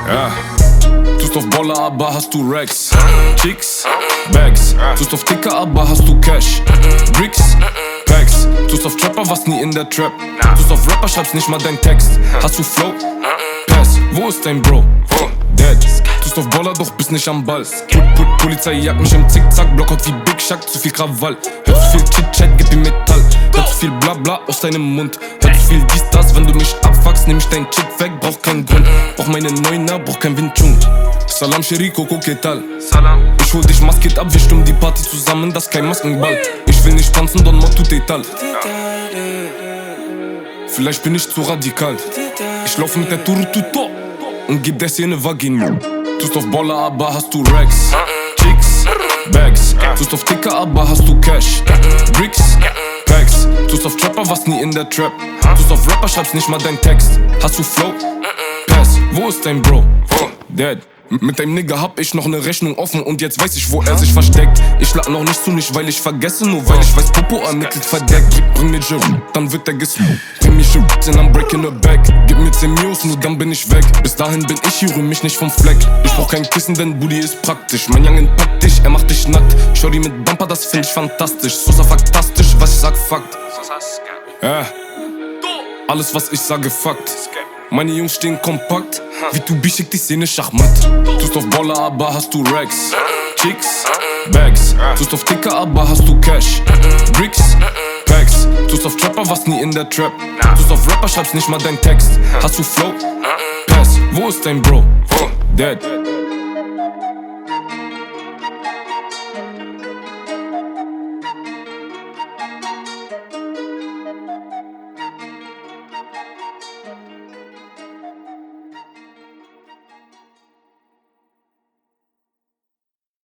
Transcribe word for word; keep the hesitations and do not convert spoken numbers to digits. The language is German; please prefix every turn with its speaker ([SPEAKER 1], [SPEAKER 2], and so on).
[SPEAKER 1] Ja. Tust auf Baller, aber hast du Racks. Chicks, Bags. Tust auf Ticker, aber hast du Cash. Bricks, Packs. Tust auf Trapper, was nie in der Trap. Tust auf Rapper, schreibst nicht mal dein Text. Hast du Flow? Pass. Wo ist dein Bro? Dead. Tust auf Baller, doch bist nicht am Ball. Put, put, Polizei jagt mich im Zickzack. Blockout wie Big Shaq, zu viel Krawall. Hör zu viel Chit-Chat, gib ihm Metall. Hör zu viel Blabla aus deinem Mund. Hör zu viel dies, das, wenn du mich abfuckst, nehm ich dein Chick weg. Brauch keinen Grund, brauch meine Neuner, brauch kein Windschung. Salam Sheriko, Koketal. Ich hol dich maskiert ab, wir stimmen die Party zusammen, das ist kein Maskenball. Ich will nicht tanzen, Don Motto Tetal. Vielleicht bin ich zu radikal. Ich laufe mit der Turututo und gib der Szene Vagina. Tust auf Baller, aber hast du Racks. Chicks, Bags. Tust auf Ticker, aber hast du Cash. Bricks, Packs. Tust auf Trapper, was nie in der Trap. Tust auf Rapper, schreibst nicht mal dein Text. Hast du Flow? Pass. Wo ist dein Bro? Dead. Mit deinem Nigger hab ich noch ne Rechnung offen und jetzt weiß ich, wo er sich versteckt. Ich schlag noch nicht zu, nicht weil ich vergesse, nur weil ich weiß, Popo ermittelt verdeckt. Bring mir Jerry, dann wird er gesmoked. Bring mir Jerry, I'm breaking the back. Gib mir zehn Mios, nur dann bin ich weg. Bis dahin bin ich hier, rühr mich nicht vom Fleck. Ich brauch kein Kissen, denn Booty ist praktisch. Mein Youngin packt dich, er macht dich nackt. Shorty mit Bumper, das find ich fantastisch. Sosa faktastisch, was ich sag, Fakt. Ja, alles was ich sage, Fakt. Meine Jungs stehen kompakt, wie du B schickt die Szene Schachmatt. Tust auf Baller, aber hast du Racks. Chicks, Bags. Tust auf Ticker, aber hast du Cash. Bricks, Packs. Tust auf Trapper, was nie in der Trap. Tust auf Rapper, schreibst nicht mal dein Text. Hast du Flow? Pass. Wo ist dein Bro? Dead.